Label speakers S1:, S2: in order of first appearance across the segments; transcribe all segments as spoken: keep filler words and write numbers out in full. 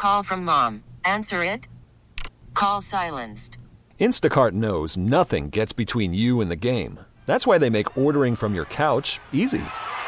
S1: call from mom. Answer it. Call silenced.
S2: Instacart knows nothing gets between you and the game. That's why they make ordering from your couch easy.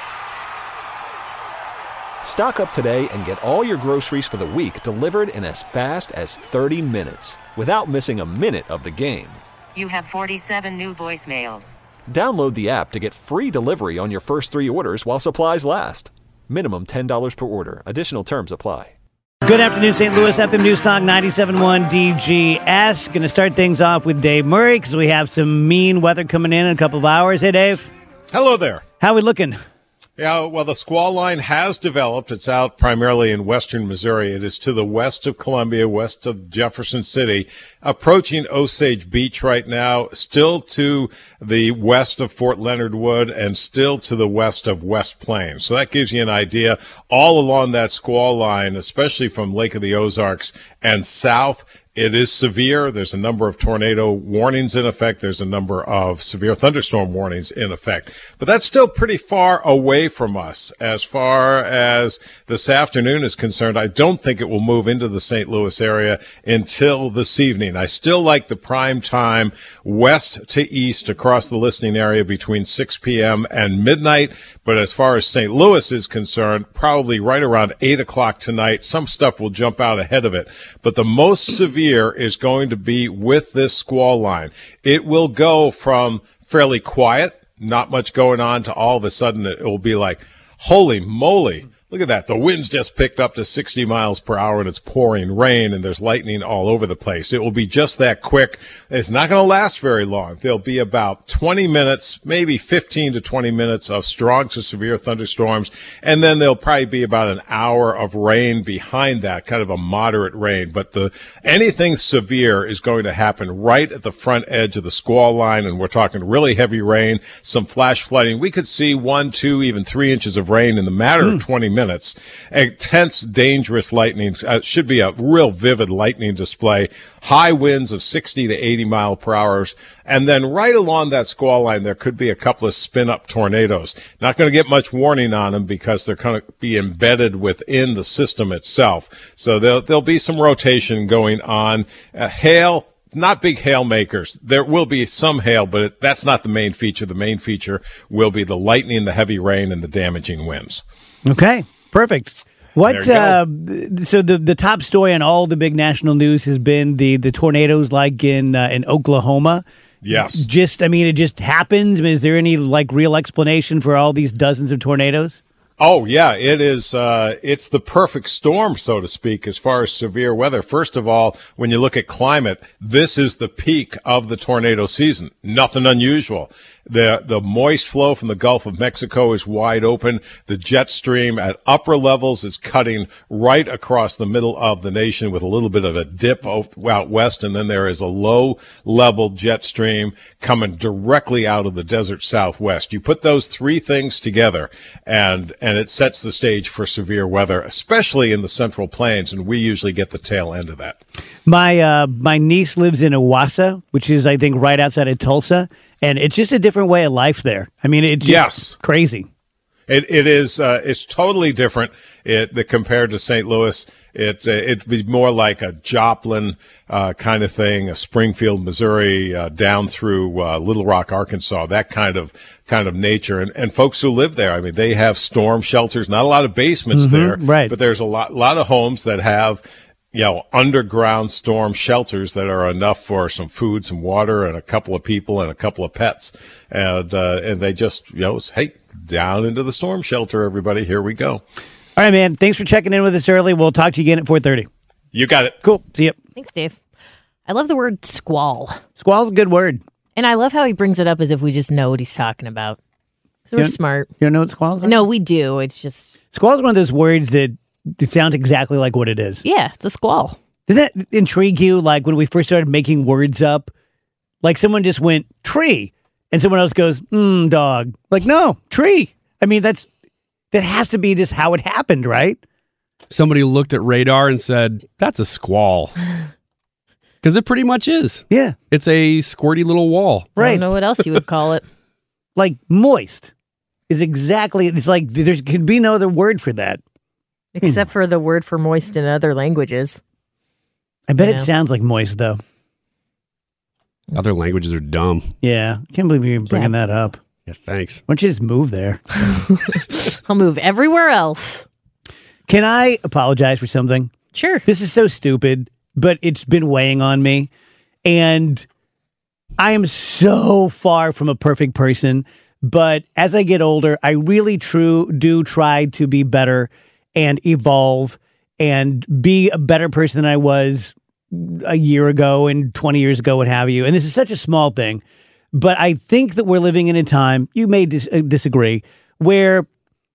S2: Stock up today and get all your groceries for the week delivered in as fast as thirty minutes without missing a minute of the game.
S1: You have forty-seven new voicemails.
S2: Download the app to get free delivery on your first three orders while supplies last. Minimum ten dollars per order. Additional terms apply.
S3: Good afternoon, Saint Louis. F M News Talk ninety-seven point one D G S. Going to start things off with Dave Murray because we have some mean weather coming in in a couple of hours. Hey, Dave.
S4: Hello there.
S3: How are we looking?
S4: Yeah, well, the squall line has developed. It's out primarily in western Missouri. It is to the west of Columbia, west of Jefferson City, approaching Osage Beach right now, still to the west of Fort Leonard Wood, and still to the west of West Plains. So that gives you an idea. All along that squall line, especially from Lake of the Ozarks and south, it is severe. There's a number of tornado warnings in effect. There's a number of severe thunderstorm warnings in effect. But that's still pretty far away from us. As far as this afternoon is concerned, I don't think it will move into the Saint Louis area until this evening. I still like the prime time west to east across the listening area between six p.m. and midnight. But as far as Saint Louis is concerned, probably right around eight o'clock tonight, some stuff will jump out ahead of it. But the most severe is going to be with this squall line. It will go from fairly quiet, not much going on, to all of a sudden it will be like, holy moly. Look at that. The wind's just picked up to sixty miles per hour and it's pouring rain and there's lightning all over the place. It will be just that quick. It's not going to last very long. There'll be about twenty minutes, maybe fifteen to twenty minutes of strong to severe thunderstorms. And then there'll probably be about an hour of rain behind that, kind of a moderate rain. But the anything severe is going to happen right at the front edge of the squall line. And we're talking really heavy rain, some flash flooding. We could see one, two, even three inches of rain in the matter mm. of twenty minutes. Intense, dangerous lightning. Uh, should be a real vivid lightning display. High winds of sixty to eighty mile per hour. And then right along that squall line, there could be a couple of spin-up tornadoes. Not going to get much warning on them because they're going to be embedded within the system itself. So there'll, there'll be some rotation going on. Uh, hail. Not big hail makers. There will be some hail, but it, that's not the main feature. The main feature will be the lightning, the heavy rain, and the damaging winds.
S3: Okay, perfect. What? Uh, so the the top story on all the big national news has been the, the tornadoes, like in uh, in Oklahoma.
S4: Yes.
S3: Just, I mean, it just happens. I mean, is there any like real explanation for all these dozens of tornadoes?
S4: Oh, yeah, it is. Uh, it's the perfect storm, so to speak, as far as severe weather. First of all, when you look at climate, this is the peak of the tornado season. Nothing unusual. The the moist flow from the Gulf of Mexico is wide open. The jet stream at upper levels is cutting right across the middle of the nation with a little bit of a dip out west, and then there is a low-level jet stream coming directly out of the desert southwest. You put those three things together, and and it sets the stage for severe weather, especially in the Central Plains, and we usually get the tail end of that.
S3: My uh, my niece lives in Owasso, which is, I think, right outside of Tulsa, and it's just a different way of life there. I mean, it's just
S4: yes.
S3: crazy.
S4: It it is. Uh, it's totally different. It the, compared to Saint Louis. It uh, it'd be more like a Joplin uh, kind of thing, a Springfield, Missouri, uh, down through uh, Little Rock, Arkansas. That kind of kind of nature. And and folks who live there, I mean, they have storm shelters. Not a lot of basements
S3: mm-hmm,
S4: there,
S3: right?
S4: But there's a lot lot of homes that have, you know, underground storm shelters that are enough for some food, some water, and a couple of people and a couple of pets. And uh, and they just, you know, hey, down into the storm shelter, everybody. Here we go.
S3: All right, man. Thanks for checking in with us early. We'll talk to you again at four thirty.
S4: You got it.
S3: Cool. See you.
S5: Thanks, Dave. I love the word squall.
S3: Squall's a good word.
S5: And I love how he brings it up as if we just know what he's talking about. So we're smart.
S3: You don't know what squalls are?
S5: No, we do. It's just...
S3: Squall's one of those words that it sounds exactly like what it is.
S5: Yeah, it's a squall.
S3: Does that intrigue you? Like when we first started making words up, like someone just went tree and someone else goes, mm, dog. Like, no, tree. I mean, that's that has to be just how it happened, right?
S6: Somebody looked at radar and said, that's a squall. Because it pretty much is.
S3: Yeah.
S6: It's a squirty little wall.
S5: Right. I don't know what else you would call it.
S3: Like moist is exactly, it's like there could be no other word for that.
S5: Except for the word for moist in other languages.
S3: I bet
S5: Yeah.
S3: it sounds like moist, though.
S6: Other languages are dumb.
S3: Yeah. I can't believe you're bringing that up.
S6: Yeah, thanks.
S3: Why don't you just move there?
S5: I'll move everywhere else.
S3: Can I apologize for something?
S5: Sure.
S3: This is so stupid, but it's been weighing on me. And I am so far from a perfect person. But as I get older, I really true do try to be better and evolve and be a better person than I was a year ago and twenty years ago, what have you. And this is such a small thing. But I think that we're living in a time, you may dis- uh, disagree, where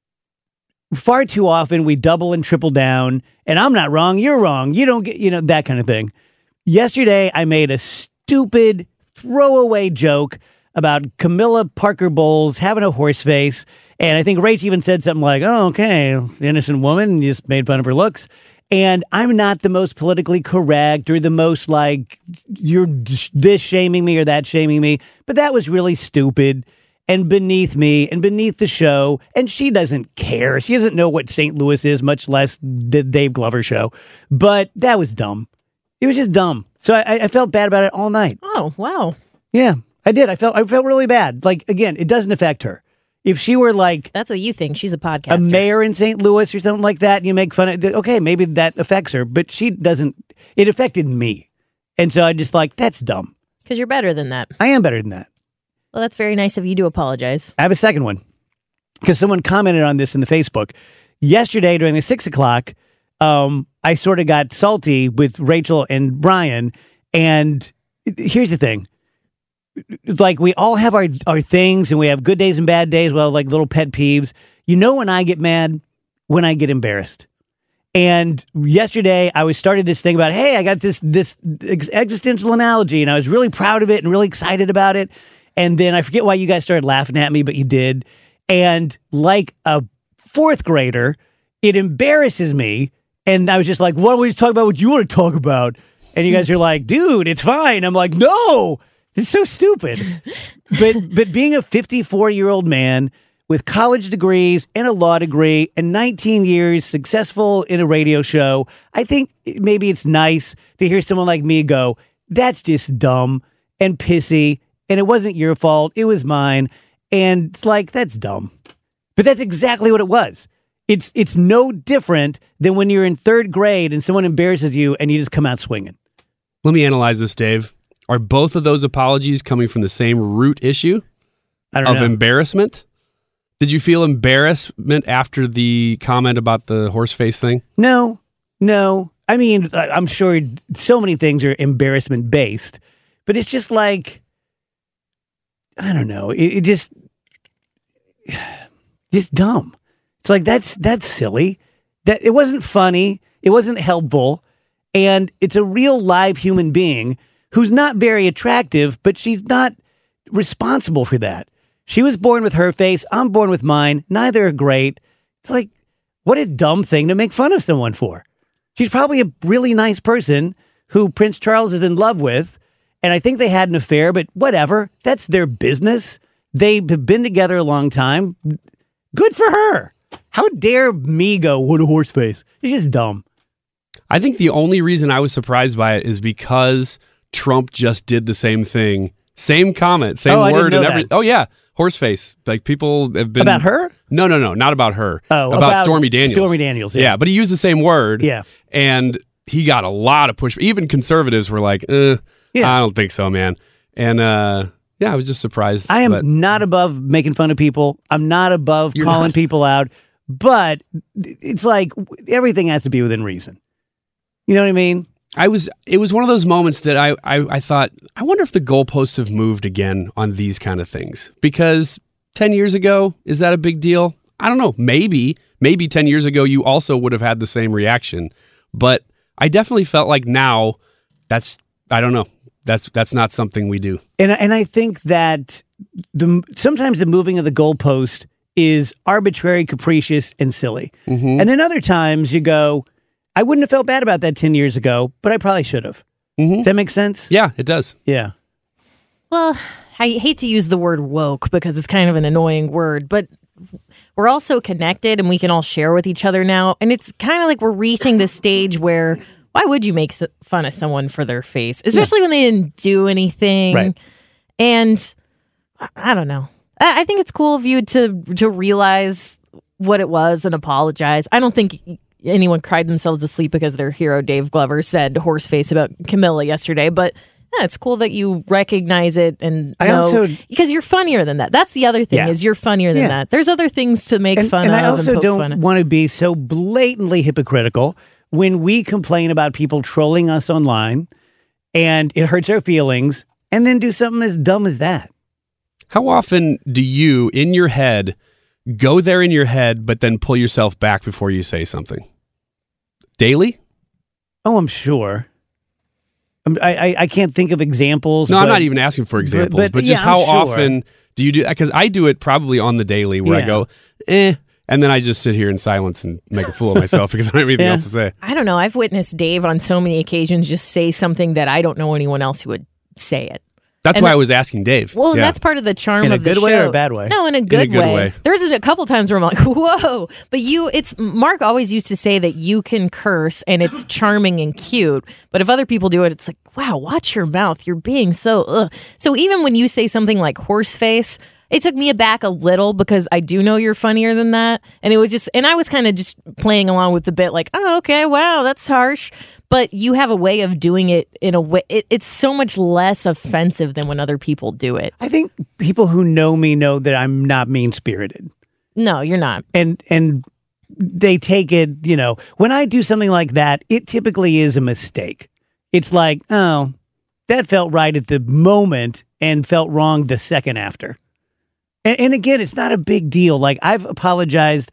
S3: far too often we double and triple down, and I'm not wrong, you're wrong, you don't get, you know, that kind of thing. Yesterday, I made a stupid throwaway joke about Camilla Parker Bowles having a horse face, and I think Rach even said something like, oh, okay, innocent woman, you just made fun of her looks. And I'm not the most politically correct or the most like, you're this shaming me or that shaming me. But that was really stupid and beneath me and beneath the show. And she doesn't care. She doesn't know what Saint Louis is, much less the Dave Glover show. But that was dumb. It was just dumb. So I, I felt bad about it all night.
S5: Oh, wow.
S3: Yeah, I did. I felt I felt really bad. Like, again, it doesn't affect her. If she were like
S5: That's what you think. She's a podcaster.
S3: a mayor in Saint Louis or something like that, and you make fun of it, okay, maybe that affects her, but she doesn't. It affected me. And so I just like, that's dumb.
S5: Because you're better than that.
S3: I am better than that.
S5: Well, that's very nice of you to apologize.
S3: I have a second one because someone commented on this in the Facebook. Yesterday during the six o'clock, um, I sort of got salty with Rachel and Brian. And here's the thing. Like, we all have our, our things and we have good days and bad days. Well, like little pet peeves. You know when I get mad? When I get embarrassed. And yesterday I was started this thing about, hey, I got this this ex- existential analogy and I was really proud of it and really excited about it. And then I forget why you guys started laughing at me, but you did. And like a fourth grader, it embarrasses me. And I was just like, why don't we just talk about what you want to talk about? And you guys are like, dude, it's fine. I'm like, no. It's so stupid. but but being a fifty-four-year-old man with college degrees and a law degree and nineteen years successful in a radio show, I think maybe it's nice to hear someone like me go, that's just dumb and pissy, and it wasn't your fault, it was mine. And it's like, that's dumb. But that's exactly what it was. It's it's no different than when you're in third grade and someone embarrasses you and you just come out swinging.
S6: Let me analyze this, Dave. Are both of those apologies coming from the same root issue
S3: I don't
S6: of
S3: know.
S6: embarrassment? Did you feel embarrassment after the comment about the horse face thing?
S3: No, no. I mean, I- I'm sure so many things are embarrassment based, but it's just like, I don't know. It, it just, just dumb. It's like, that's, that's silly. That it wasn't funny. It wasn't helpful. And it's a real live human being who's not very attractive, but she's not responsible for that. She was born with her face. I'm born with mine. Neither are great. It's like, what a dumb thing to make fun of someone for. She's probably a really nice person who Prince Charles is in love with. And I think they had an affair, but whatever. That's their business. They have been together a long time. Good for her. How dare me go, what a horse face. It's just dumb.
S6: I think the only reason I was surprised by it is because Trump just did the same thing. Same comment, same
S3: Oh, I didn't
S6: word,
S3: know
S6: and every.
S3: that.
S6: Oh yeah, horseface. Like people have been
S3: About her?
S6: No, no, no, not about her.
S3: Oh,
S6: about,
S3: about
S6: Stormy Daniels.
S3: Stormy Daniels, yeah.
S6: yeah, but he used the same word.
S3: Yeah.
S6: and he got a lot of push. Even conservatives were like, eh,
S3: Yeah.
S6: "I don't think so, man." And uh, yeah, I was just surprised.
S3: I am
S6: but-
S3: not above making fun of people. I'm not above
S6: You're
S3: calling
S6: not.
S3: people out. But it's like everything has to be within reason. You know what I mean?
S6: I was. It was one of those moments that I, I, I thought, I wonder if the goalposts have moved again on these kind of things. Because ten years ago, is that a big deal? I don't know. Maybe, maybe ten years ago, you also would have had the same reaction. But I definitely felt like now, that's. I don't know. That's that's not something we do.
S3: And and I think that the sometimes the moving of the goalpost is arbitrary, capricious, and silly.
S6: Mm-hmm.
S3: And then other times you go, I wouldn't have felt bad about that ten years ago, but I probably should have.
S6: Mm-hmm.
S3: Does that make sense?
S6: Yeah, it does.
S3: Yeah.
S5: Well, I hate to use the word woke because it's kind of an annoying word, but we're all so connected and we can all share with each other now. And it's kind of like we're reaching this stage where why would you make fun of someone for their face, especially yeah. when they didn't do anything?
S3: Right.
S5: And I don't know. I think it's cool of you to to realize what it was and apologize. I don't think anyone cried themselves to sleep because their hero Dave Glover said horse face about Camilla yesterday, but yeah, it's cool that you recognize it and
S3: I
S5: know,
S3: also,
S5: because you're funnier than that. That's the other thing
S3: yeah.
S5: is you're funnier than
S3: yeah.
S5: that. There's other things to make
S3: and,
S5: fun
S3: and
S5: of.
S3: I also
S5: and poke fun
S3: don't
S5: of.
S3: want to be so blatantly hypocritical when we complain about people trolling us online and it hurts our feelings and then do something as dumb as that.
S6: How often do you, in your head, go there in your head, but then pull yourself back before you say something? Daily?
S3: Oh, I'm sure. I'm, I, I I can't think of examples.
S6: No,
S3: but,
S6: I'm not even asking for examples, but,
S3: but, but
S6: just
S3: yeah,
S6: how
S3: I'm sure.
S6: often do you do? Because I do it probably on the daily, where
S3: Yeah.
S6: I go, eh, and then I just sit here in silence and make a fool of myself because I don't have anything
S3: Yeah.
S6: else to say.
S5: I don't know. I've witnessed Dave on so many occasions just say something that I don't know anyone else who would say it.
S6: That's
S5: And
S6: why
S5: the-
S6: I was asking Dave.
S5: Well, and
S6: Yeah.
S5: that's part of the charm
S3: In a
S5: of the
S3: good
S5: show.
S3: way or a bad way?
S5: No, in a good,
S6: good
S5: way.
S6: way.
S5: There's a couple times where I'm like, whoa. But you, it's Mark always used to say that you can curse and it's charming and cute. But if other people do it, it's like, wow, watch your mouth. You're being so, ugh. So even when you say something like horse face, it took me aback a little because I do know you're funnier than that. And it was just, and I was kind of just playing along with the bit like, oh, okay, wow, that's harsh. But you have a way of doing it in a way, it, it's so much less offensive than when other people do it.
S3: I think people who know me know that I'm not mean-spirited.
S5: No, you're not.
S3: And and they take it, you know, when I do something like that, it typically is a mistake. It's like, oh, that felt right at the moment and felt wrong the second after. And, and again, it's not a big deal. Like, I've apologized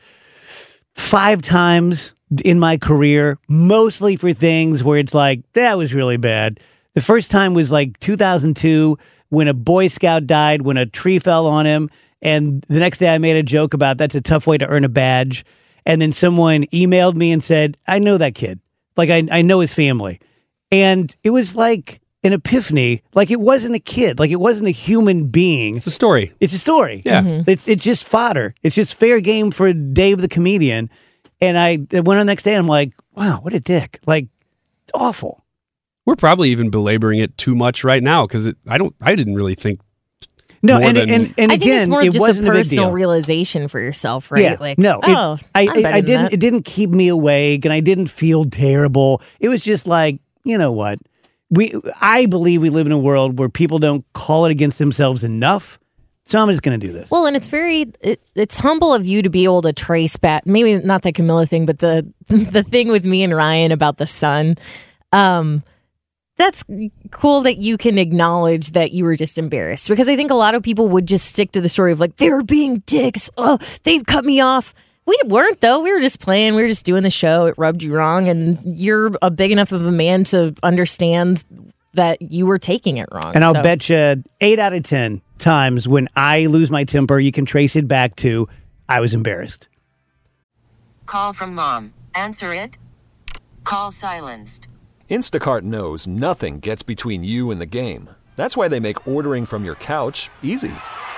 S3: five times in my career, mostly for things where it's like, that was really bad. The first time was like two thousand two when a Boy Scout died, when a tree fell on him. And the next day I made a joke about that's a tough way to earn a badge. And then someone emailed me and said, I know that kid. Like, I, I know his family. And it was like an epiphany. Like, it wasn't a kid. Like, it wasn't a human being.
S6: It's a story.
S3: It's a story.
S6: Yeah.
S5: Mm-hmm.
S3: It's it's just fodder. It's just fair game for Dave the comedian. And I went on the next day and I'm like, wow, what a dick. Like, it's awful.
S6: We're probably even belaboring it too much right now because I don't. I didn't really think.
S3: No,
S6: more
S3: and,
S6: than-
S3: and, and
S5: I think
S3: again,
S5: it's more
S3: it
S5: just
S3: wasn't
S5: a
S3: a big
S5: personal
S3: deal.
S5: realization for yourself, right?
S3: Yeah,
S5: Like,
S3: no, it-
S5: oh,
S3: I,
S5: I'm
S3: I,
S5: better
S3: I
S5: than
S3: didn't.
S5: that.
S3: It didn't keep me awake, and I didn't feel terrible. It was just like, you know what? We, I believe we live in a world where people don't call it against themselves enough. So I'm just going to do this.
S5: Well, and it's very, it, it's humble of you to be able to trace back, maybe not the Camilla thing, but the the thing with me and Ryan about the sun. Um, that's cool that you can acknowledge that you were just embarrassed, because I think a lot of people would just stick to the story of like, they were being dicks. Oh, they cut me off. We weren't, though. We were just playing. We were just doing the show. It rubbed you wrong. And you're a big enough of a man to understand that you were taking it wrong.
S3: And I'll
S5: So-
S3: bet you eight out of ten times when I lose my temper, you can trace it back to I was embarrassed.
S1: Call from mom. Answer it. Call silenced.
S2: Instacart knows nothing gets between you and the game. That's why they make ordering from your couch easy.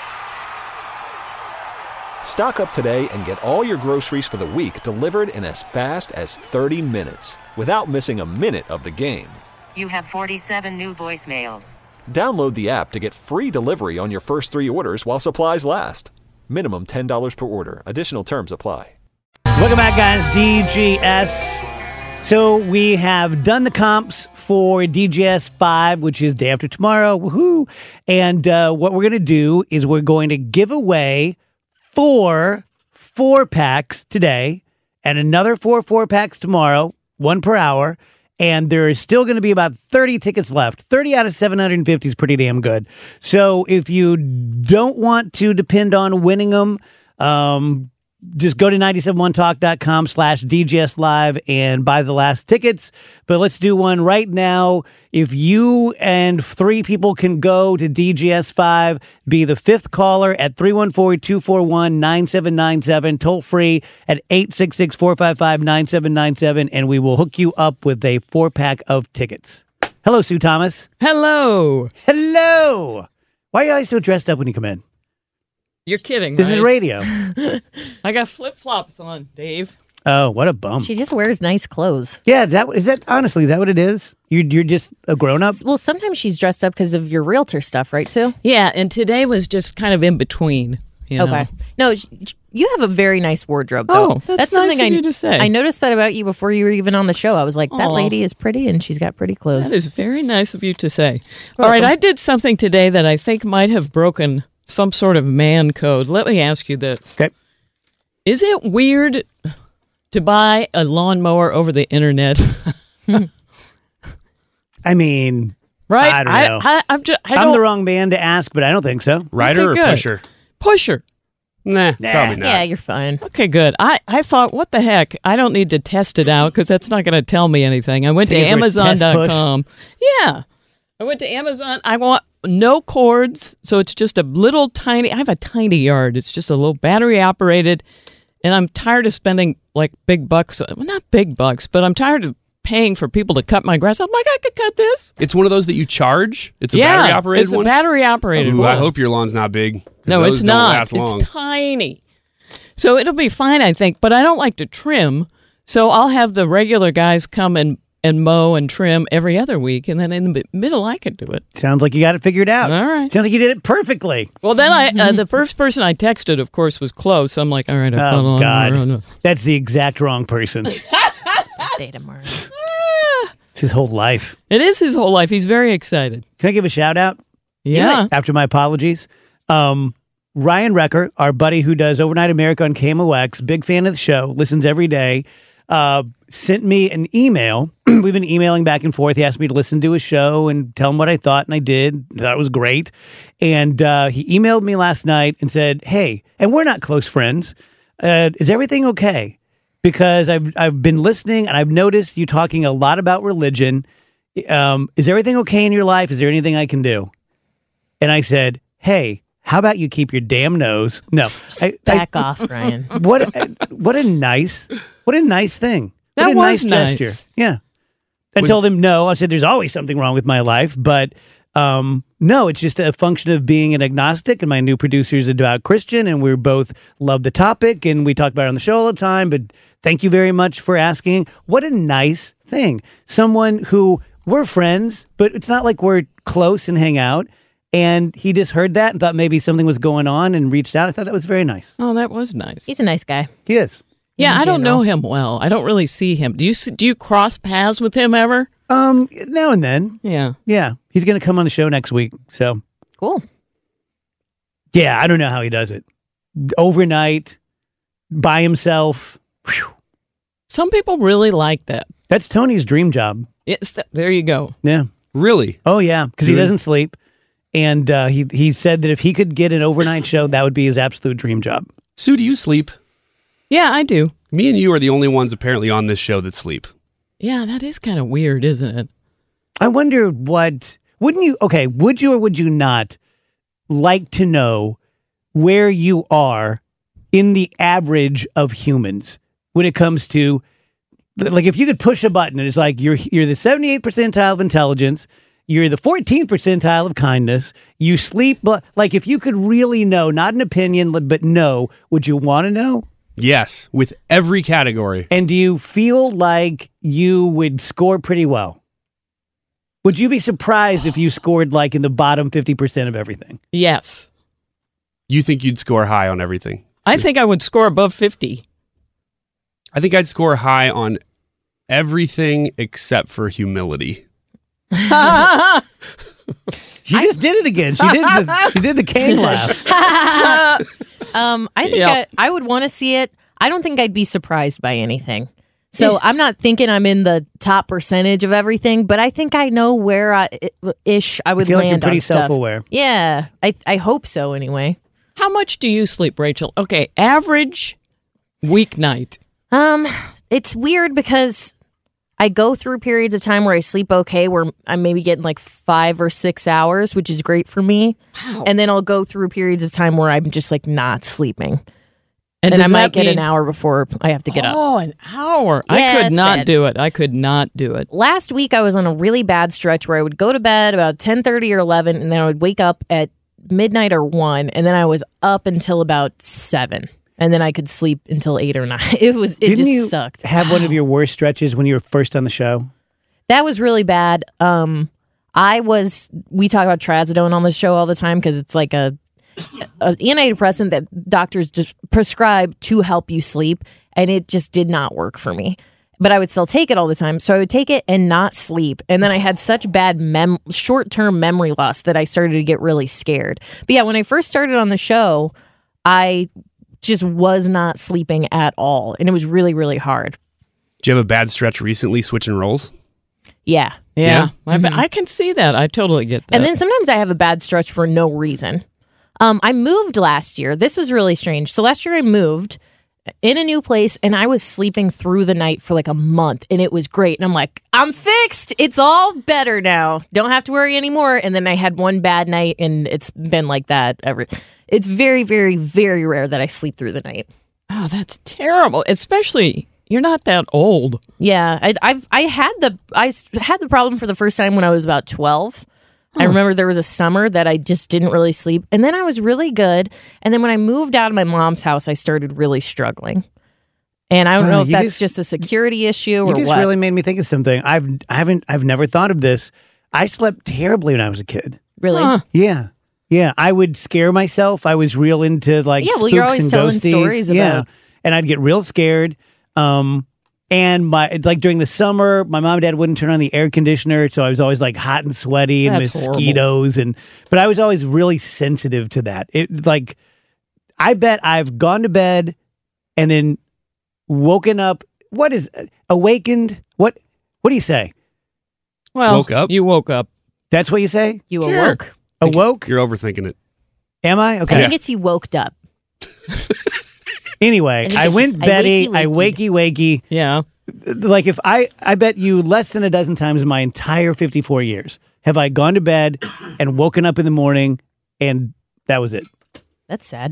S2: Stock up today and get all your groceries for the week delivered in as fast as thirty minutes without missing a minute of the game.
S1: You have forty-seven new voicemails.
S2: Download the app to get free delivery on your first three orders while supplies last. Minimum ten dollars per order. Additional terms apply.
S3: Welcome back, guys. D G S. So we have done the comps for D G S five, which is day after tomorrow. Woohoo! And uh, what we're going to do is we're going to give away four four packs today and another four four packs tomorrow, one per hour. And there is still going to be about thirty tickets left. thirty out of seven hundred fifty is pretty damn good. So if you don't want to depend on winning them, um, just go to nine seven one talk dot com slash D G S live and buy the last tickets. But let's do one right now. If you and three people can go to D G S five, be the fifth caller at three one four, two four one, nine seven nine seven, toll free at eight six six, four five five, nine seven nine seven, and we will hook you up with a four-pack of tickets. Hello, Sue Thomas.
S7: Hello.
S3: Hello. Why are you always so dressed up when you come in?
S7: You're kidding,
S3: This
S7: right?
S3: is radio.
S7: I got flip-flops on, Dave.
S3: Oh, what a bum.
S5: She just wears nice clothes.
S3: Yeah, is that is that honestly, is that what it is? You you're just a grown up?
S5: Well, sometimes she's dressed up because of your realtor stuff, right, Sue?
S7: Yeah, and today was just kind of in between. You know?
S5: Okay. No, sh- sh- you have a very nice wardrobe, though.
S7: Oh, that's nice
S5: I,
S7: of you to say.
S5: I noticed that about you before you were even on the show. I was like, that
S7: Aw.
S5: lady is pretty and she's got pretty clothes.
S7: That is very nice of you to say. All right, I did something today that I think might have broken some sort of man code. Let me ask you this.
S3: Okay.
S7: Is it weird to buy a lawnmower over the internet?
S3: I mean,
S7: Right?
S3: I don't know.
S7: I, I, am just, I
S3: I'm
S7: don't,
S3: the wrong man to ask, but I don't think so.
S6: Rider
S7: Okay,
S6: or
S7: good.
S6: pusher?
S7: Pusher.
S6: Nah,
S3: Nah.
S6: probably not.
S5: Yeah, you're fine.
S7: Okay, good. I, I thought, what the heck? I don't need to test it out because that's not going to tell me anything. I went to
S3: Take it for a
S7: Amazon
S3: test
S7: dot
S3: push?
S7: com. Yeah. I went to Amazon. I want no cords. So it's just a little tiny, I have a tiny yard. It's just a little battery operated. And I'm tired of spending like big bucks. Well, not big bucks, but I'm tired of paying for people to cut my grass. I'm like, I could cut this.
S6: It's one of those that you charge? It's a
S7: yeah,
S6: battery operated
S7: it's
S6: one?
S7: a battery operated
S6: Ooh,
S7: one.
S6: I hope your lawn's not big. 'cause
S7: No,
S6: those
S7: it's
S6: don't
S7: not.
S6: last long.
S7: It's tiny. So it'll be fine, I think. But I don't like to trim. So I'll have the regular guys come and, and mow and trim every other week. And then in the middle, I could do it.
S3: Sounds like you got it figured out.
S7: All right.
S3: Sounds like you did it perfectly.
S7: Well, then I uh, the first person I texted, of course, was close. I'm like, all right. I
S3: Oh,
S7: follow
S3: God.
S7: on.
S3: That's the exact wrong person.
S5: Day tomorrow.
S3: It's his whole life.
S7: It is his whole life. He's very excited.
S3: Can I give a shout out?
S7: Yeah.
S3: After my apologies. Um, Ryan Recker, our buddy who does Overnight America on K M O X, big fan of the show, listens every day, uh, sent me an email. We've been emailing back and forth. He asked me to listen to his show and tell him what I thought, and I did. I thought it was great. And uh, he emailed me last night and said, hey, and we're not close friends. Uh, is everything okay? Because I've I've been listening and I've noticed you talking a lot about religion. Um, is everything okay in your life? Is there anything I can do? And I said, hey, how about you keep your damn nose? No, I,
S5: Back
S3: I,
S5: off, Ryan.
S3: What a, what a nice what a nice thing. What
S7: That
S3: a
S7: was
S3: nice,
S7: nice.
S3: gesture. Yeah. I told him no. I said there's always something wrong with my life, but um, no, it's just a function of being an agnostic. And my new producer's a devout Christian, and we both love the topic, and we talk about it on the show all the time. But thank you very much for asking. What a nice thing. Someone who we're friends, but it's not like we're close and hang out. And he just heard that and thought maybe something was going on and reached out. I thought that was very nice.
S7: Oh, that was nice.
S5: He's a nice guy.
S3: He is.
S7: Yeah,
S5: in
S7: I don't
S5: general.
S7: know him well. I don't really see him. Do you see, do you cross paths with him ever?
S3: Um, now and then.
S7: Yeah.
S3: Yeah. He's going to come on the show next week. So,
S5: Cool.
S3: yeah, I don't know how he does it. Overnight, by himself. Whew.
S7: Some people really like that.
S3: That's Tony's dream job.
S7: Yes, th- there you go.
S3: Yeah.
S6: Really?
S3: Oh, yeah. Because he
S6: Really?
S3: doesn't sleep. And uh, he, he said that if he could get an overnight show, that would be his absolute dream job.
S6: Sue, do you sleep?
S7: Yeah, I do.
S6: Me and you are the only ones apparently on this show that sleep.
S7: Yeah, that is kind of weird, isn't it?
S3: I wonder what, wouldn't you, okay, would you or would you not like to know where you are in the average of humans when it comes to, like, if you could push a button and it's like you're you're the seventy-eighth percentile of intelligence, you're the fourteenth percentile of kindness, you sleep, but like if you could really know, not an opinion, but know, would you want to know?
S6: Yes, with every category.
S3: And do you feel like you would score pretty well? Would you be surprised if you scored like in the bottom fifty percent of everything?
S7: Yes.
S6: You think you'd score high on everything?
S7: I think I would score above fifty.
S6: I think I'd score high on everything except for humility.
S3: She just did it again. She did the she did the cane laugh.
S5: Um, I think
S7: Yep.
S5: I, I would want to see it. I don't think I'd be surprised by anything. So I'm not thinking I'm in the top percentage of everything, but I think I know where I ish I
S3: I
S5: would
S3: feel like you're
S5: land
S3: pretty
S5: on stuff.
S3: self-aware.
S5: Yeah, I I hope so anyway.
S7: How much do you sleep, Rachel? Okay, average weeknight.
S5: Um, it's weird because I go through periods of time where I sleep okay, where I'm maybe getting like five or six hours, which is great for me.
S7: Wow.
S5: And then I'll go through periods of time where I'm just like not sleeping.
S7: And,
S5: And I
S7: does
S5: might
S7: that
S5: get
S7: mean-
S5: an hour before I have to get up.
S7: Oh, an hour.
S5: Yeah,
S7: I could
S5: it's
S7: not
S5: bad.
S7: do it. I could not do it.
S5: Last week I was on a really bad stretch where I would go to bed about ten thirty or eleven, and then I would wake up at midnight or one, and then I was up until about seven, and then I could sleep until eight or nine. It was it
S3: Didn't
S5: just
S3: you
S5: sucked.
S3: have one of your worst stretches when you were first on the show?
S5: That was really bad. Um, I was. We talk about trazodone on the show all the time because it's like a, a antidepressant that doctors just prescribe to help you sleep, and it just did not work for me. But I would still take it all the time, so I would take it and not sleep, and then I had such bad mem- short-term memory loss that I started to get really scared. But yeah, when I first started on the show, I just was not sleeping at all, and it was really, really hard.
S6: Did you have a bad stretch recently switching roles?
S5: Yeah.
S7: Yeah,
S6: Yeah.
S7: I, bet- I can see that. I totally get that.
S5: And then sometimes I have a bad stretch for no reason. Um, I moved last year. This was really strange. So last year I moved in a new place and I was sleeping through the night for like a month and it was great. And I'm like, I'm fixed. It's all better now. Don't have to worry anymore. And then I had one bad night and it's been like that ever. It's very, very, very rare that I sleep through the night.
S7: oh, that's terrible. Especially you're not that old.
S5: Yeah, I, I've I had the I s- had the problem for the first time when I was about twelve. I remember there was a summer that I just didn't really sleep, and then I was really good. And then when I moved out of my mom's house, I started really struggling. And I don't
S3: Wow,
S5: know if
S3: you
S5: that's
S3: just-
S5: just, a security issue
S3: You
S5: or
S3: just
S5: what.
S3: really made me think of something. I've I haven't I've never thought of this. I slept terribly when I was a kid.
S5: really?
S7: Huh.
S3: Yeah. Yeah. I would scare myself. I was real into like
S5: Yeah, well,
S3: spooks
S5: you're always
S3: and
S5: telling
S3: ghosties.
S5: stories
S3: Yeah.
S5: about-
S3: And I'd get real scared. Um and my like during the summer, my mom and dad wouldn't turn on the air conditioner, so I was always like hot and sweaty and
S7: That's horrible.
S3: mosquitoes and but I was always really sensitive to that. It like I bet I've gone to bed and then woken up. What is awakened? What what do you say?
S7: Well,
S6: Woke up?
S7: You woke up.
S3: That's what you say?
S5: You
S7: Sure.
S5: awoke?
S3: Awoke?
S6: You're overthinking it.
S3: Am I?
S5: I
S3: Okay.
S5: think it's you woked up.
S3: Anyway,
S5: think
S3: I
S5: it's
S3: went
S5: I
S3: Betty.
S5: wakey
S3: I wakey wakey.
S7: Yeah.
S3: Like if I, I bet you less than a dozen times in my entire fifty-four years have I gone to bed and woken up in the morning and that was it.
S5: That's sad.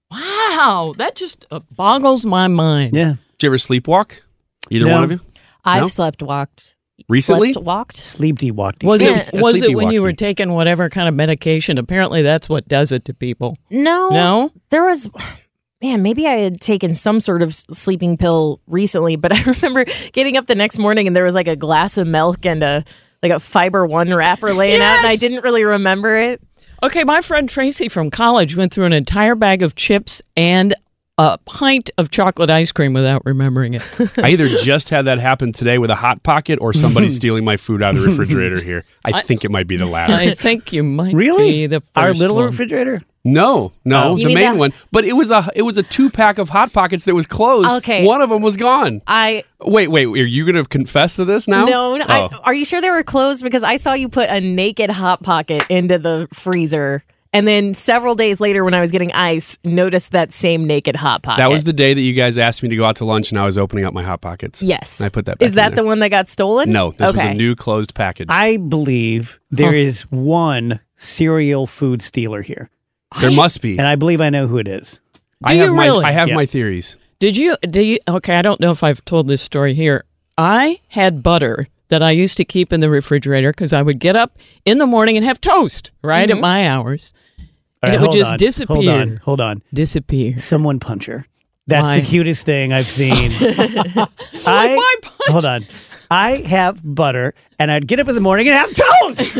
S7: Wow, that just uh, boggles my mind.
S3: Yeah.
S6: Did you ever sleepwalk? Either
S3: No.
S6: one of you?
S5: I've
S6: No?
S5: slept walked.
S6: Recently?
S5: Slept walked.
S3: Sleepy walked.
S7: Was
S5: Yeah.
S7: it was it when you
S6: sleepy-walky.
S7: were taking whatever kind of medication? Apparently, that's what does it to people.
S5: No.
S7: No?
S5: There was, man, maybe I had taken some sort of s- sleeping pill recently, but I remember getting up the next morning and there was like a glass of milk and a like a Fiber One wrapper laying out, and I
S7: Yes!
S5: didn't really remember it.
S7: Okay, my friend Tracy from college went through an entire bag of chips and a pint of chocolate ice cream without remembering it.
S6: I either just had that happen today with a Hot Pocket or somebody stealing my food out of the refrigerator here. I, think it might be the latter.
S7: I think you might
S3: Really?
S7: be the first
S3: Our little
S7: one.
S3: refrigerator?
S6: No, no,
S3: Oh.
S5: You
S6: the
S5: mean
S6: main
S5: that-
S6: one. But it was a it was a two pack of Hot Pockets that was closed.
S5: Okay.
S6: One of them was gone.
S5: I
S6: Wait, wait, are you going to confess to this now?
S5: no, no, I,
S6: Oh.
S5: are you sure they were closed? Because I saw you put a naked Hot Pocket into the freezer, and then several days later, when I was getting ice, noticed that same naked Hot Pocket.
S6: That was the day that you guys asked me to go out to lunch, and I was opening up my Hot Pockets.
S5: yes.
S6: And I put that back
S5: Is that
S6: in
S5: the
S6: there.
S5: one that got stolen?
S6: No, this
S5: okay.
S6: was a new closed package.
S3: I believe there is one serial food stealer here.
S6: there must be.
S3: And I believe I know who it is.
S6: I
S7: Do
S6: have
S7: you
S6: my
S7: really?
S6: I have
S3: Yeah.
S6: my theories.
S7: Did you? Do you? Okay, I don't know if I've told this story here. I had butter that I used to keep in the refrigerator because I would get up in the morning and have toast right
S5: Mm-hmm.
S7: at my hours,
S3: All
S7: and
S3: right,
S7: it would
S3: hold
S7: just
S3: on,
S7: disappear.
S3: Hold on. Hold on.
S7: Disappear.
S3: Someone punch her. That's
S7: Why?
S3: the cutest thing I've seen. I
S7: why punch?
S3: hold on. I have butter, and I'd get up in the morning and have toast.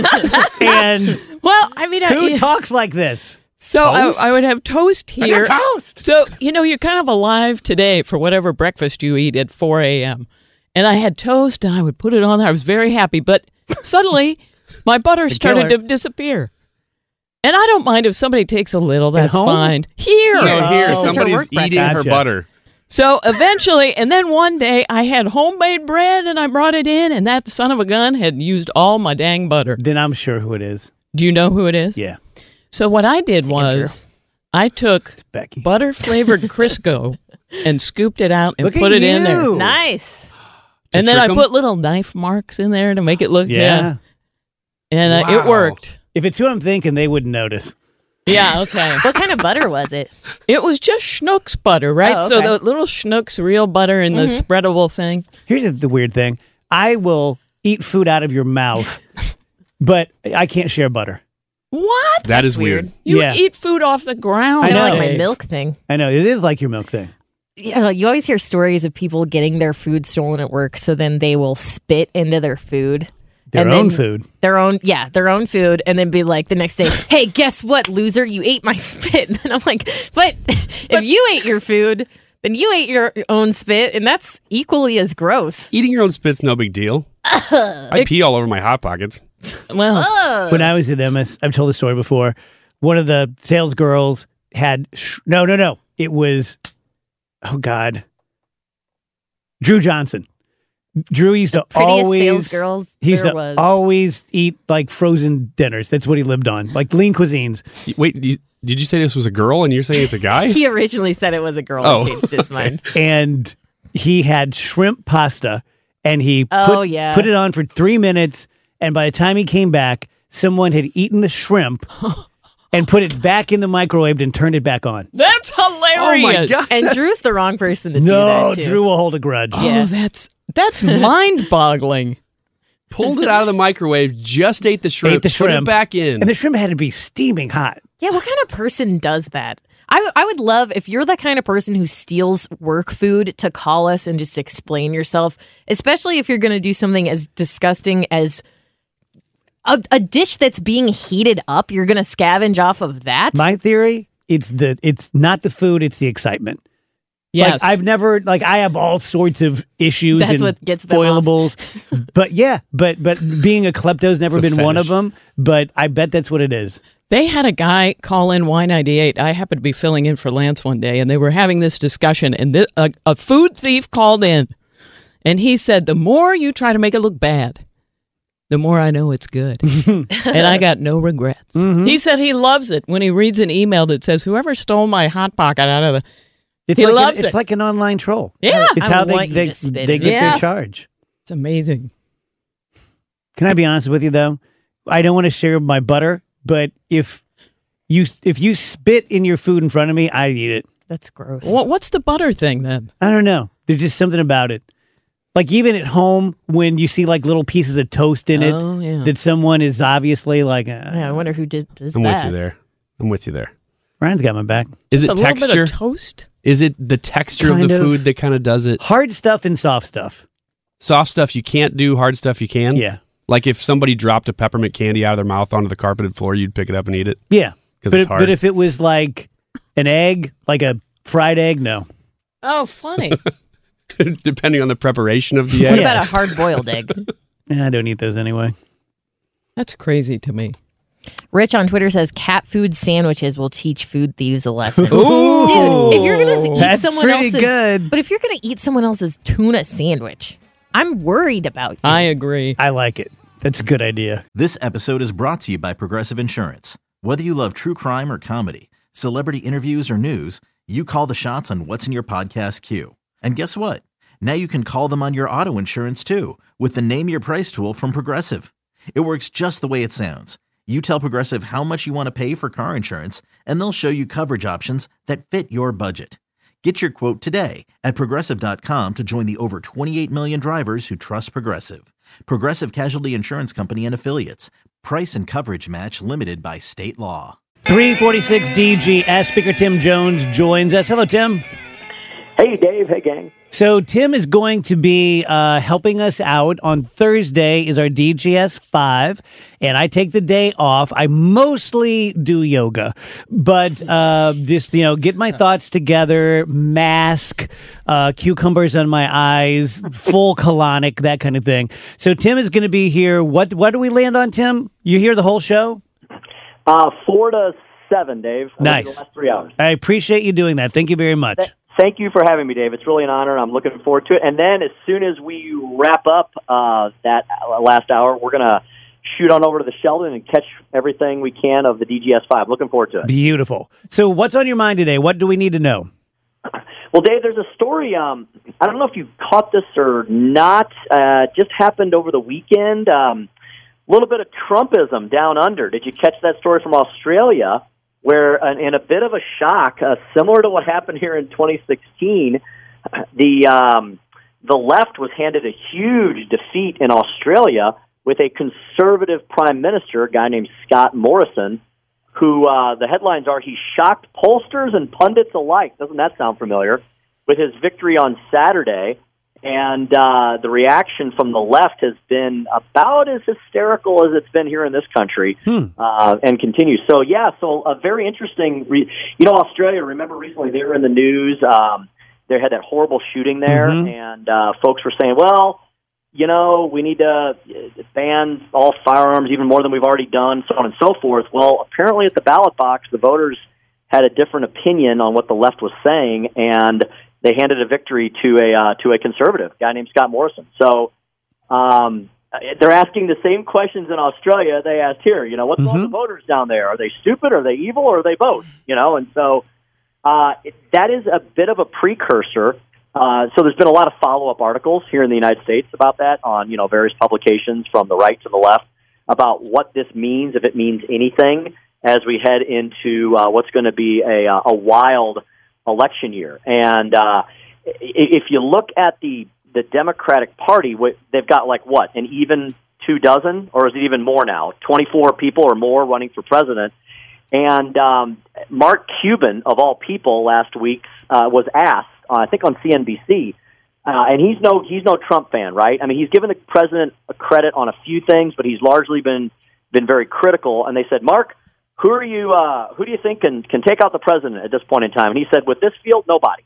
S3: and
S7: Well, I mean,
S3: who
S7: I,
S3: talks like this?
S7: so I,
S6: Toast?
S7: I would have toast
S3: I
S7: here.
S3: got toast.
S7: So you know, you're kind of alive today for whatever breakfast you eat at four a.m. And I had toast, and I would put it on there. I was very happy, but suddenly my butter started
S3: killer.
S7: to disappear. And I don't mind if somebody takes a little. That's
S3: home?
S7: fine. Here.
S6: No, here
S3: Oh.
S6: somebody's
S5: This is her work
S6: eating her
S3: Gotcha.
S6: butter.
S7: So eventually, and then one day I had homemade bread and I brought it in, and that son of a gun had used all my dang butter.
S3: Then I'm sure who it is.
S7: Do you know who it is?
S3: Yeah,
S7: So what I did
S5: It's
S7: was
S5: Andrew.
S7: I took
S3: Becky.
S7: butter flavored Crisco and scooped it out and
S3: Look
S7: put
S3: at
S7: it in there.
S3: you.
S5: Nice.
S7: And then
S6: trick
S7: I
S6: 'em?
S7: put little knife marks in there to make it look
S3: Yeah.
S7: And uh, it
S6: Wow.
S7: worked.
S3: If it's who I'm thinking, they wouldn't notice.
S7: Yeah, okay.
S5: What kind of butter was it?
S7: It was just Schnucks butter, right?
S5: Oh,
S7: So
S5: okay.
S7: the little Schnucks real butter in the spreadable thing.
S3: Here's the- the weird thing: I will eat food out of your mouth, but I can't share butter.
S7: What?
S6: That is
S5: That's
S6: weird.
S5: weird.
S7: You
S3: Yeah.
S7: eat food off the ground.
S3: I
S5: Kind
S3: know.
S5: of like my
S7: Dave.
S5: milk thing.
S3: I know it is like your milk thing.
S5: Yeah, like you always hear stories of people getting their food stolen at work, so then they will spit into their food.
S3: Their
S5: and
S3: own
S5: then-
S3: food.
S5: Their own, yeah, their own food, and then be like the next day, hey, guess what, loser? You ate my spit. And I'm like, but if you ate your food, then you ate your own spit, and that's equally as gross.
S6: Eating your own spit's no big deal. I pee all over my Hot Pockets.
S7: Well,
S3: When I was at M S, I've told the story before. One of the sales girls had sh- no, no, no. It was oh god, Drew Johnson. Drew used to
S5: Prettiest
S3: always
S5: sales girls
S3: He used
S5: there
S3: to
S5: was.
S3: always eat like frozen dinners. That's what he lived on, like lean cuisines.
S6: Wait, you, did you say this was a girl and you're saying it's a guy?
S5: He originally said it was a girl
S6: Oh,
S5: and changed his mind.
S3: And he had shrimp pasta, and he
S5: Oh,
S3: put,
S5: yeah.
S3: put it on for three minutes. And by the time he came back, someone had eaten the shrimp and put it back in the microwave and turned it back on.
S7: that's hilarious.
S6: God.
S5: And Drew's the wrong person to do
S3: No,
S5: that, too.
S3: Drew will hold a grudge.
S7: Oh, that's that's mind-boggling.
S6: Pulled it out of the microwave, just ate the shrimp,
S3: Ate the
S6: put
S3: shrimp.
S6: it back in.
S3: And the shrimp had to be steaming hot.
S5: Yeah, what kind of person does that? I, w- I would love if you're the kind of person who steals work food to call us and just explain yourself, especially if you're going to do something as disgusting as a, a dish that's being heated up. You're going to scavenge off of that.
S3: My theory, it's the it's not the food, it's the excitement.
S7: Yes.
S3: Like, I've never like I have all sorts of issues
S5: That's
S3: and
S5: what gets them off.
S3: foilables. But yeah, but but being a klepto's never
S6: It's a
S3: been one of
S6: fetish.
S3: them, but I bet that's what it is.
S7: They had a guy call in Y ninety-eight. I happened to be filling in for Lance one day, and they were having this discussion, and th- a, a food thief called in, and he said, the more you try to make it look bad, the more I know it's good. And I got no regrets.
S3: Mm-hmm.
S7: He said he loves it when he reads an email that says, whoever stole my Hot Pocket out of the...
S3: It's
S7: He
S3: like
S7: loves
S3: an, it's
S7: it.
S3: like an online troll.
S7: Yeah.
S3: It's
S5: I
S3: how they
S5: want you
S3: they,
S5: to spit
S3: they
S5: in
S3: get
S7: it.
S3: their
S7: Yeah.
S3: charge.
S7: It's amazing.
S3: Can I be honest with you though? I don't want to share my butter, but if you if you spit in your food in front of me, I'd eat it.
S5: That's gross.
S7: What, what's the butter thing then?
S3: I don't know. There's just something about it. Like even at home, when you see like little pieces of toast in it,
S7: Oh, yeah.
S3: that someone is obviously like, uh,
S5: Yeah, I wonder who did does
S6: I'm
S5: that.
S6: with you there. I'm with you there.
S3: Ryan's got my back.
S6: Is
S7: It's
S6: it
S7: a little bit
S6: texture?
S7: of toast?
S6: Is it the texture of
S3: Kind
S6: the
S3: of.
S6: food that kind of does it?
S3: Hard stuff and soft stuff.
S6: Soft stuff you can't do, hard stuff you can?
S3: Yeah.
S6: Like if somebody dropped a peppermint candy out of their mouth onto the carpeted floor, you'd pick it up and eat it?
S3: Yeah.
S6: 'Cause
S3: But,
S6: it's
S3: if-
S6: hard.
S3: but if it was like an egg, like a fried egg, no.
S7: Oh, funny.
S6: Depending on the preparation of the
S5: What
S6: egg.
S3: Yeah.
S5: about a hard boiled egg?
S3: Eh, I don't eat those anyway.
S7: That's crazy to me.
S5: Rich on Twitter says cat food sandwiches will teach food thieves a lesson.
S7: Ooh.
S5: Dude, if you're gonna eat
S3: That's
S5: someone
S3: pretty
S5: else's,
S3: good.
S5: but if you're gonna eat someone else's tuna sandwich, I'm worried about you.
S7: I agree.
S3: I like it. That's a good idea.
S8: This episode is brought to you by Progressive Insurance. Whether you love true crime or comedy, celebrity interviews or news, you call the shots on what's in your podcast queue. And guess what? Now you can call them on your auto insurance too with the Name Your Price tool from Progressive. It works just the way it sounds. You tell Progressive how much you want to pay for car insurance, and they'll show you coverage options that fit your budget. Get your quote today at Progressive dot com to join the over twenty-eight million drivers who trust Progressive. Progressive Casualty Insurance Company and Affiliates. Price and coverage match limited by state law.
S3: three forty-six D G S. Speaker Tim Jones joins us. Hello, Tim.
S9: Hey, Dave. Hey, gang.
S3: So Tim is going to be uh, helping us out on Thursday is our D G S five, and I take the day off. I mostly do yoga, but uh, just, you know, get my thoughts together, mask, uh, cucumbers on my eyes, full colonic, that kind of thing. So Tim is going to be here. What, what do we land on, Tim? You hear the whole show?
S9: Uh, four to seven, Dave. I
S3: Nice.
S9: think The last three hours.
S3: I appreciate you doing that. Thank you very much.
S9: Thank you for having me, Dave. It's really an honor. I'm looking forward to it. And then as soon as we wrap up uh, that last hour, we're going to shoot on over to the Sheldon and catch everything we can of the D G S five. Looking forward to it.
S3: Beautiful. So what's on your mind today? What do we need to know?
S9: Well, Dave, there's a story. Um, I don't know if you caught this or not. Uh, just happened over the weekend. Um, a little bit of Trumpism down under. Did you catch that story from Australia? Where, uh, in a bit of a shock, uh, similar to what happened here in twenty sixteen, the um, the left was handed a huge defeat in Australia with a conservative prime minister, a guy named Scott Morrison, who uh, the headlines are he shocked pollsters and pundits alike. Doesn't that sound familiar? With his victory on Saturday. And uh, the reaction from the left has been about as hysterical as it's been here in this country, hmm. uh, and continues. So, yeah, so a very interesting, re- you know, Australia, remember recently they were in the news. Um, they had that horrible shooting there, mm-hmm. and uh, folks were saying, well, you know, we need to ban all firearms even more than we've already done, so on and so forth. Well, apparently at the ballot box, the voters had a different opinion on what the left was saying, and they handed a victory to a uh, to a conservative guy named Scott Morrison. So um, they're asking the same questions in Australia they asked here. You know, what's mm-hmm. going on with the voters down there? Are they stupid? Are they evil? Or are they both? You know, and so uh, it, that is a bit of a precursor. Uh, so there's been a lot of follow-up articles here in the United States about that on, you know, various publications from the right to the left about what this means, if it means anything, as we head into uh, what's going to be a, a wild election year. And uh, if you look at the, the Democratic Party, they've got like what, an even two dozen, or is it even more now? twenty-four people or more running for president. And um, Mark Cuban, of all people, last week uh, was asked, uh, I think on C N B C, uh, and he's no he's no Trump fan, right? I mean, he's given the president a credit on a few things, but he's largely been been very critical. And they said, Mark, Who are you? Uh, who do you think can, can take out the president at this point in time? And he said, with this field, nobody.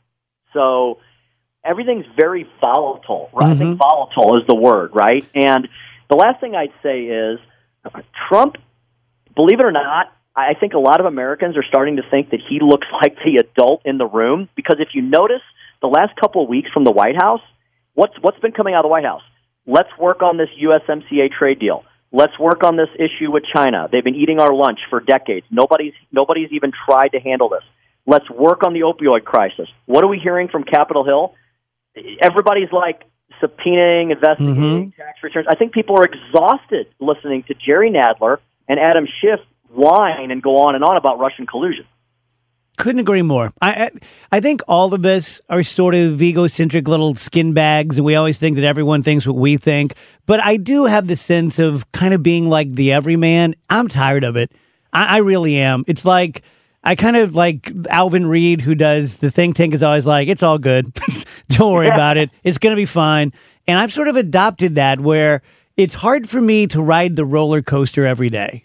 S9: So everything's very volatile. Right? Mm-hmm. I think volatile is the word, right? And the last thing I'd say is Trump, believe it or not, I think a lot of Americans are starting to think that he looks like the adult in the room, because if you notice the last couple of weeks from the White House, what's what's been coming out of the White House? Let's work on this U S M C A trade deal. Let's work on this issue with China. They've been eating our lunch for decades. Nobody's nobody's even tried to handle this. Let's work on the opioid crisis. What are we hearing from Capitol Hill? Everybody's like subpoenaing, investigating, mm-hmm. tax returns. I think people are exhausted listening to Jerry Nadler and Adam Schiff whine and go on and on about Russian collusion.
S3: Couldn't agree more. I I think all of us are sort of egocentric little skin bags, and we always think that everyone thinks what we think. But I do have the sense of kind of being like the everyman. I'm tired of it. I, I really am. It's like, I kind of like Alvin Reed, who does the Think Tank, is always like, it's all good. Don't worry about it. It's going to be fine. And I've sort of adopted that, where it's hard for me to ride the roller coaster every day.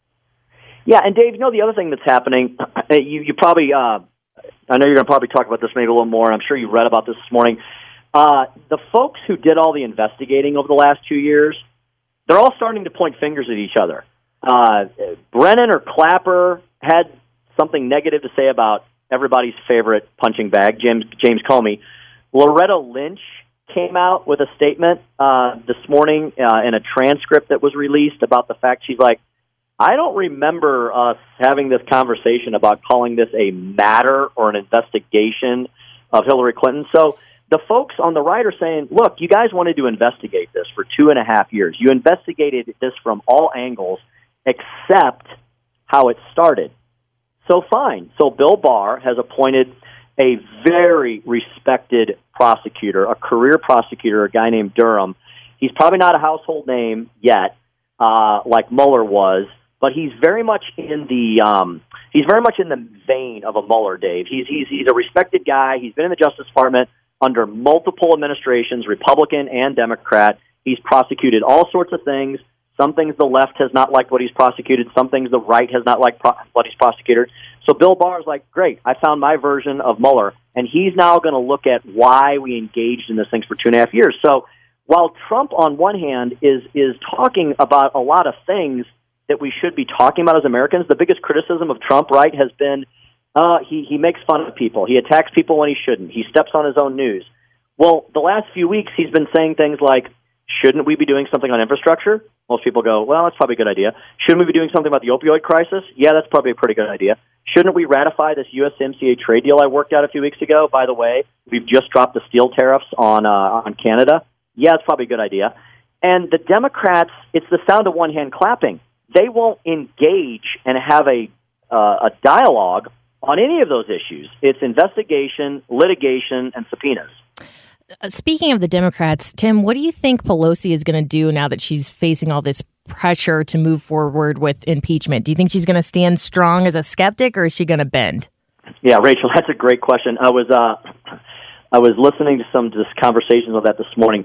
S9: Yeah, and Dave, you know the other thing that's happening, you, you probably, uh, I know you're going to probably talk about this maybe a little more, and I'm sure you read about this this morning. Uh, the folks who did all the investigating over the last two years, they're all starting to point fingers at each other. Uh, Brennan or Clapper had something negative to say about everybody's favorite punching bag, James, James Comey. Loretta Lynch came out with a statement uh, this morning uh, in a transcript that was released about the fact, she's like, I don't remember us having this conversation about calling this a matter or an investigation of Hillary Clinton. So the folks on the right are saying, look, you guys wanted to investigate this for two and a half years. You investigated this from all angles except how it started. So fine. So Bill Barr has appointed a very respected prosecutor, a career prosecutor, a guy named Durham. He's probably not a household name yet, uh, like Mueller was. But he's very much in the um, he's very much in the vein of a Mueller, Dave. He's he's he's a respected guy. He's been in the Justice Department under multiple administrations, Republican and Democrat. He's prosecuted all sorts of things. Some things the left has not liked what he's prosecuted. Some things the right has not liked pro- what he's prosecuted. So Bill Barr is like, great, I found my version of Mueller, and he's now going to look at why we engaged in this thing for two and a half years. So while Trump, on one hand, is is talking about a lot of things that we should be talking about as Americans, the biggest criticism of Trump, right, has been uh, he, he makes fun of people. He attacks people when he shouldn't. He steps on his own news. Well, the last few weeks, he's been saying things like, shouldn't we be doing something on infrastructure? Most people go, well, that's probably a good idea. Shouldn't we be doing something about the opioid crisis? Yeah, that's probably a pretty good idea. Shouldn't we ratify this U S M C A trade deal I worked out a few weeks ago? By the way, we've just dropped the steel tariffs on uh, on Canada. Yeah, that's probably a good idea. And the Democrats, it's the sound of one hand clapping. They won't engage and have a uh, a dialogue on any of those issues. It's investigation, litigation, and subpoenas.
S5: uh, speaking of the Democrats, Tim, what do you think Pelosi is going to do now that she's facing all this pressure to move forward with impeachment? Do you think she's going to stand strong as a skeptic, or is she going to bend?
S9: Yeah, Rachel, that's a great question. I was uh, I was listening to some just conversations of that this morning.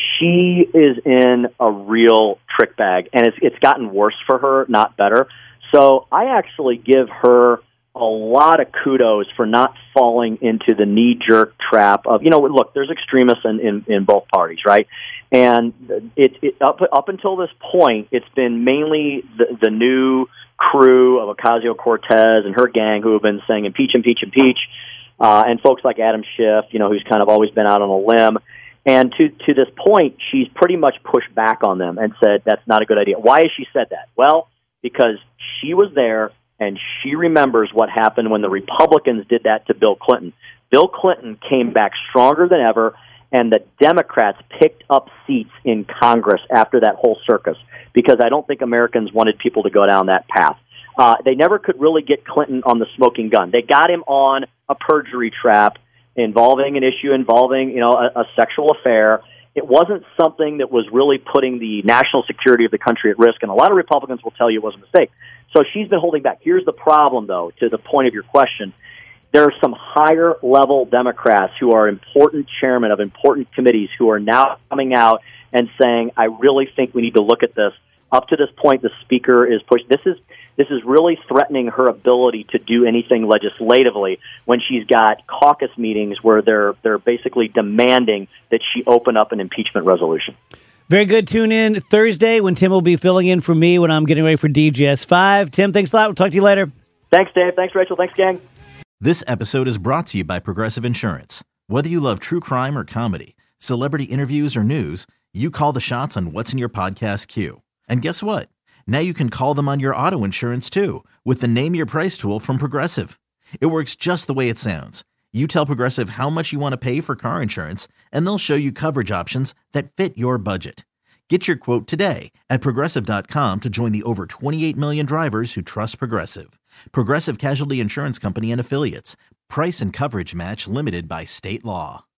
S9: She is in a real trick bag, and it's it's gotten worse for her, not better. So I actually give her a lot of kudos for not falling into the knee-jerk trap of, you know, look, there's extremists in, in, in both parties, right? And it, it up up until this point, it's been mainly the, the new crew of Ocasio-Cortez and her gang who have been saying impeach, impeach, impeach, uh, and folks like Adam Schiff, you know, who's kind of always been out on a limb. And to to this point, she's pretty much pushed back on them and said that's not a good idea. Why has she said that? Well, because she was there, and she remembers what happened when the Republicans did that to Bill Clinton. Bill Clinton came back stronger than ever, and the Democrats picked up seats in Congress after that whole circus, because I don't think Americans wanted people to go down that path. Uh, they never could really get Clinton on the smoking gun. They got him on a perjury trap involving an issue involving, you know, a, a sexual affair. It wasn't something that was really putting the national security of the country at risk, and a lot of Republicans will tell you it was a mistake. So she's been holding back. Here's the problem, though, to the point of your question. There are some higher-level Democrats who are important chairmen of important committees who are now coming out and saying, I really think we need to look at this. Up to this point, the Speaker is pushed. This is this is really threatening her ability to do anything legislatively when she's got caucus meetings where they're they're basically demanding that she open up an impeachment resolution.
S3: Very good. Tune in Thursday when Tim will be filling in for me when I'm getting ready for D G S five. Tim, thanks a lot. We'll talk to you later.
S9: Thanks, Dave. Thanks, Rachel. Thanks, gang.
S8: This episode is brought to you by Progressive Insurance. Whether you love true crime or comedy, celebrity interviews or news, you call the shots on what's in your podcast queue. And guess what? Now you can call them on your auto insurance too with the Name Your Price tool from Progressive. It works just the way it sounds. You tell Progressive how much you want to pay for car insurance, and they'll show you coverage options that fit your budget. Get your quote today at Progressive dot com to join the over twenty-eight million drivers who trust Progressive. Progressive Casualty Insurance Company and Affiliates. Price and coverage match limited by state law.